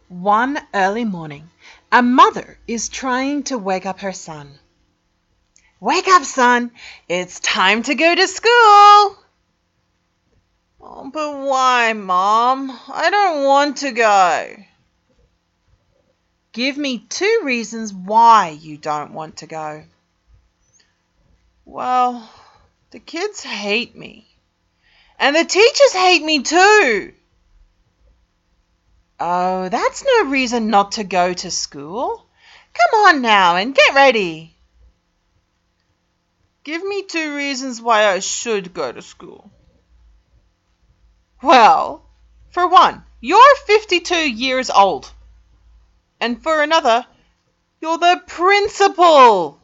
One early morning, a mother is trying to wake up her son. "Wake up, son. It's time to go to school." "Oh, but why, Mom? I don't want to go." "Give me 2 reasons why you don't want to go." "Well, the kids hate me. And the teachers hate me too." "Oh, that's no reason not to go to school. Come on now and get ready." "Give me 2 reasons why I should go to school." "Well, for one, you're 52 years old. And for another, you're the principal."